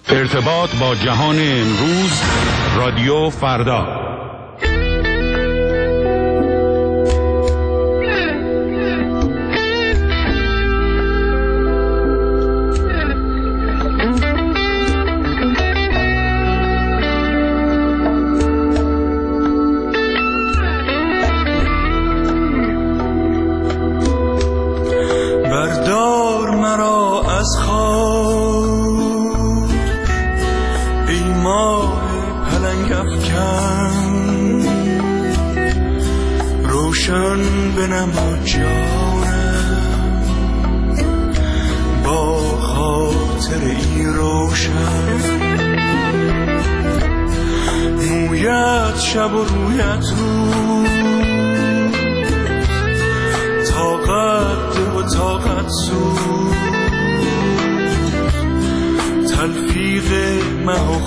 ارتباط با جهان امروز، رادیو فردا. بردار مرا از خواب ای ماه پلنگ افکن، روشن بنما جانم با خاطر ای روشن. مویت شب و رویت روز، طاقت ده و طاقت سوز، تلفیق مه و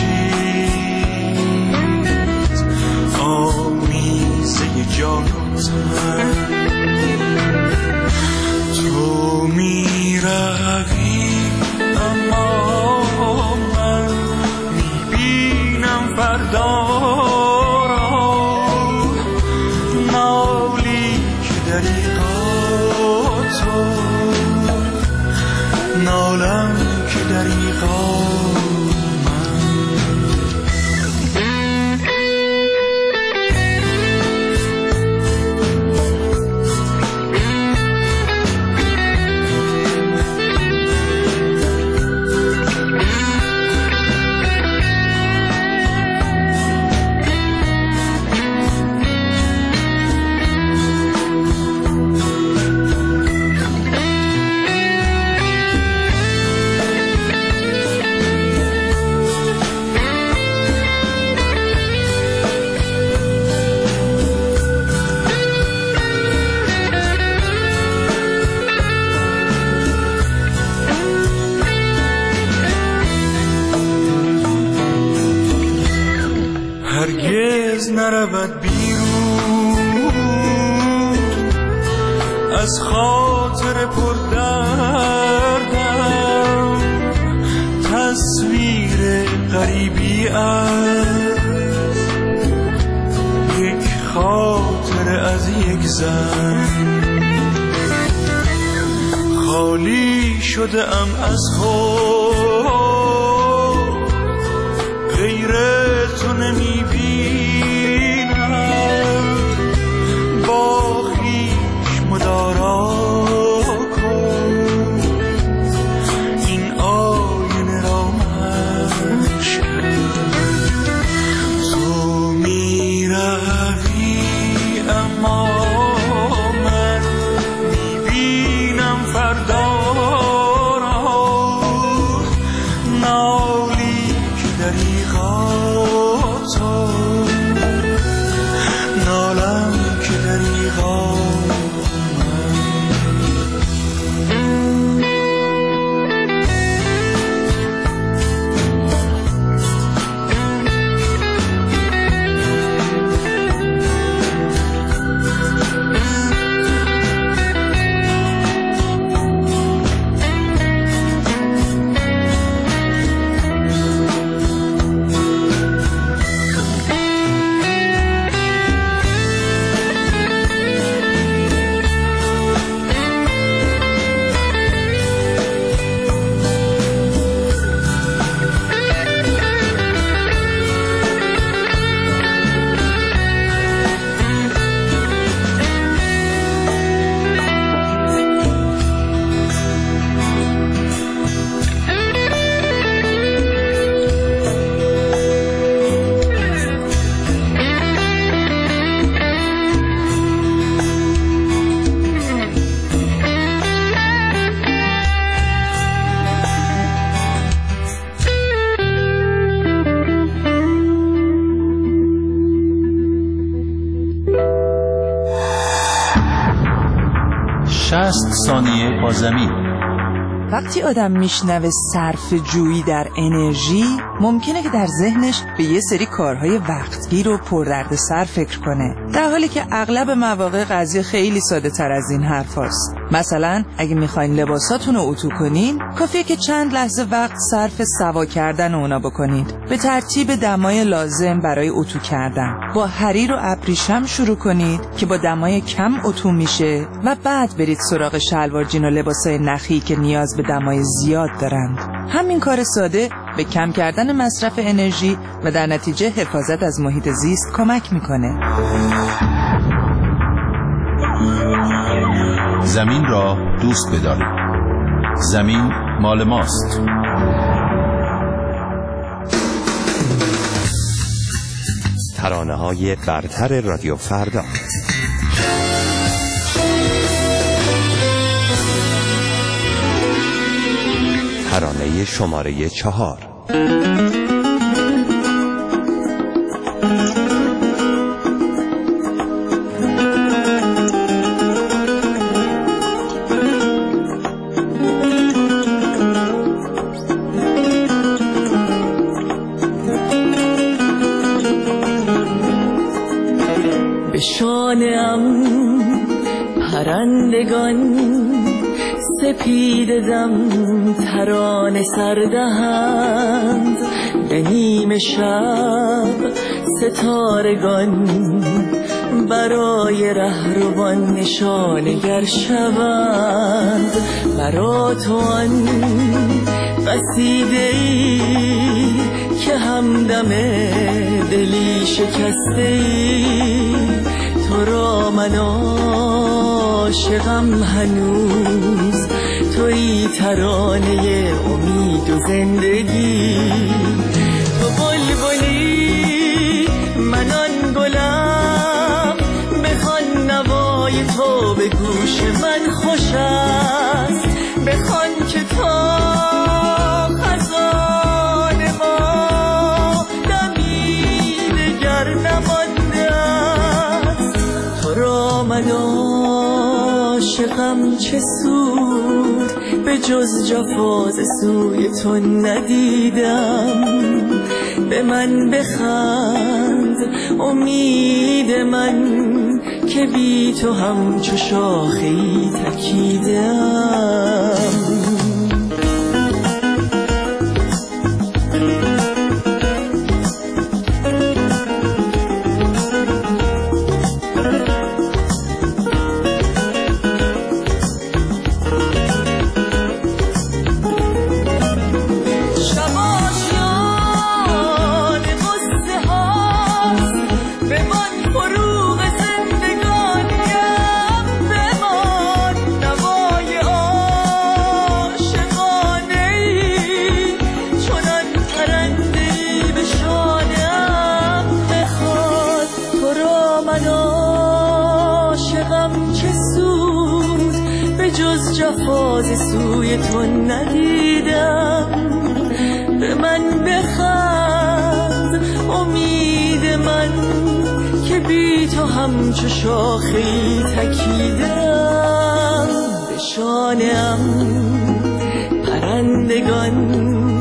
خورشید، آمیزه جان و تن. تو می روی اما من می بینم فردا را، نالی که دریغا تو، نالم که دریغا هرگز نرود بیرون از خاطر پردردم، تصویر غریبی از یک خاطر از یک زن. خالی شده ام از خود، غیر تو نمی بینم، با خویش مدارا کن، این آینه را مشکن. تو می روی اما من می بینم فردا را، نالی که دریغا تو، نالم که دریغا ثانیه با زمین. وقتی آدم میشنوه صرف جویی در انرژی، ممکنه که در ذهنش به یه سری کارهای وقتگیر و پردردسر فکر کنه، در حالی که اغلب مواقع قضیه خیلی ساده تر از این حرف هست. مثلا اگه میخواین لباساتون رو اتو کنین، کافیه که چند لحظه وقت صرف سوا کردن اونا بکنید، به ترتیب دمای لازم برای اتو کردن. با حریر و ابریشم شروع کنید که با دمای کم اتو میشه و بعد برید سراغ شلوار جین و لباسای نخی که نیاز به دمای زیاد دارند. همین کار ساده به کم کردن مصرف انرژی و در نتیجه حفاظت از محیط زیست کمک میکنه. زمین را دوست بدارید. زمین مال ماست. ترانه‌های برتر رادیو فردا. ترانه شماره 4. به شانه‌ام پرندگان سپید دم ترانه سردهند، به نیم شب ستارگان برای رهروان نشانگر شوند. برا تو آن قصیده‌ای که همدم دلی شکسته‌ای، تو را من عاشقم هنوز، تویی ترانه امید و زندگی. تو بلبلی من آن گلم، بخوان نوای تو به گوش من خوش است، بخوان که تا خزان ما دمی دگر نمانده است. تو را من عاشقم چه سود، به جز جفا ز سوی تو ندیدم. به من بخند امید من که بی تو همچو شاخه‌ای تکیدم. جفا ز سوی تو ندیدم. به من بخند امید من که بی تو همچو شاخه‌ای تکیدم. به شانه‌ام پرندگان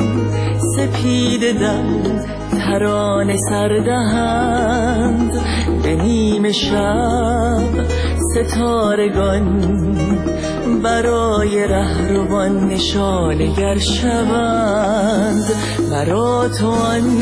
سپید دم ترانه سردهند، به نیم شب ستارگان برای رهروان نشانگر شوند. برا تو آن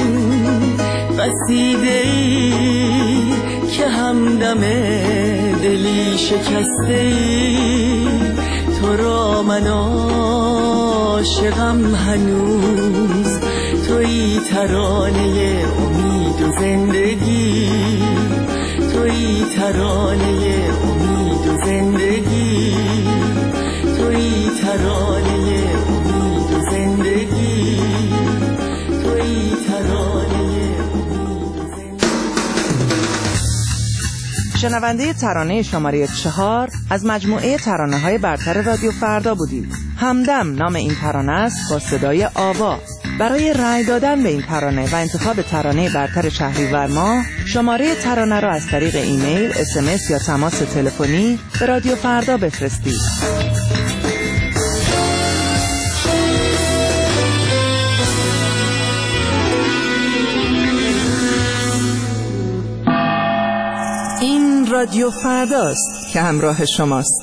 قصیده‌ای که همدم دلی شکسته‌ای، تو را من عاشقم هنوز، تویی ترانه امید و زندگی. تویی ترانه امید و زندگی. تویی ترانه امید و زندگی. تویی ترانه امید و زندگی. شنونده ترانه شماره 4 از مجموعه ترانه‌های برتر رادیو فردا بودید. همدم نام این ترانه است با صدای آوا. برای رأی دادن به این ترانه و انتخاب ترانه برتر شهریور ماه، شماره ترانه را از طریق ایمیل، SMS یا تماس تلفنی به رادیو فردا بفرستید. رادیو فرداست که همراه شماست.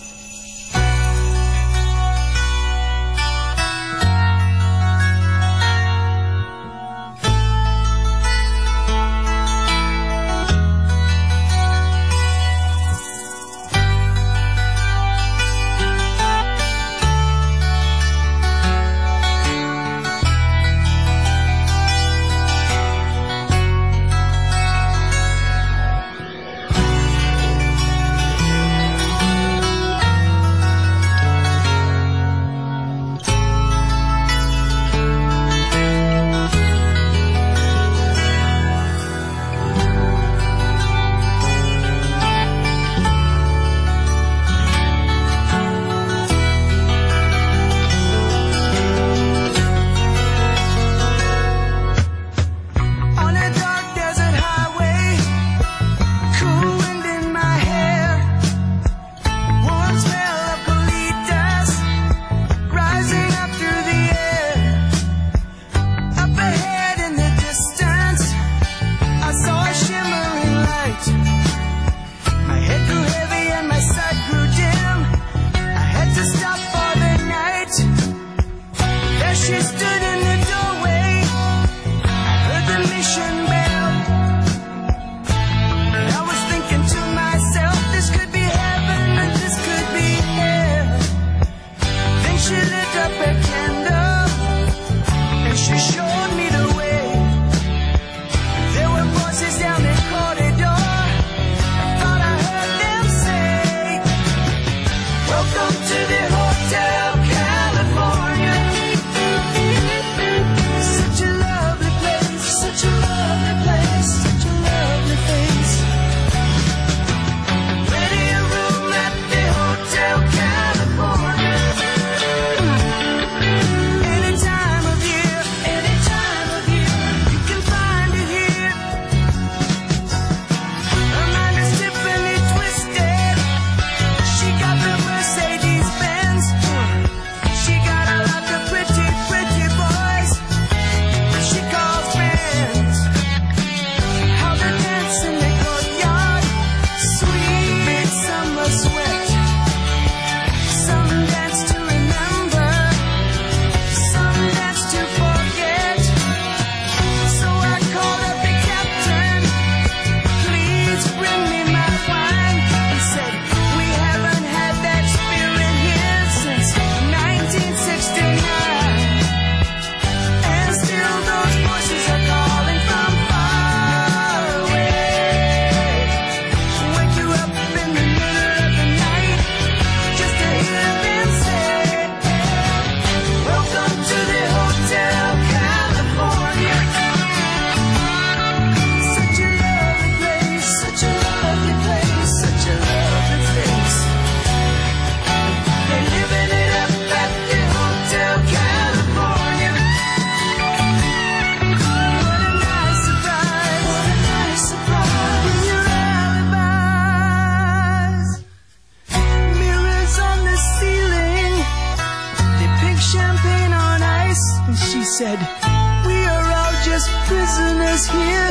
said, we are all just prisoners here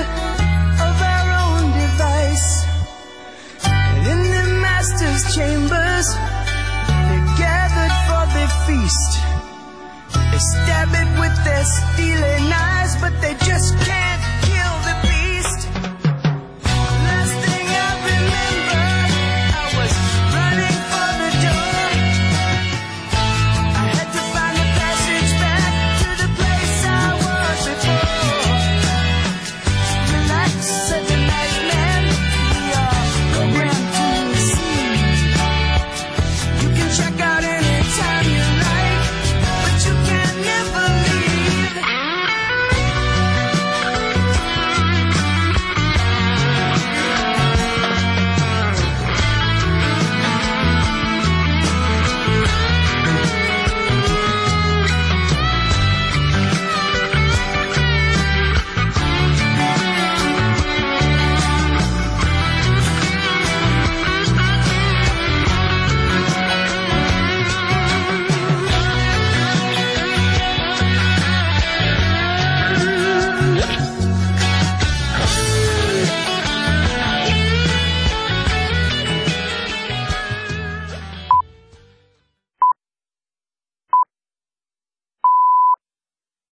of our own device. And in the master's chambers, they're gathered for their feast. They stab it with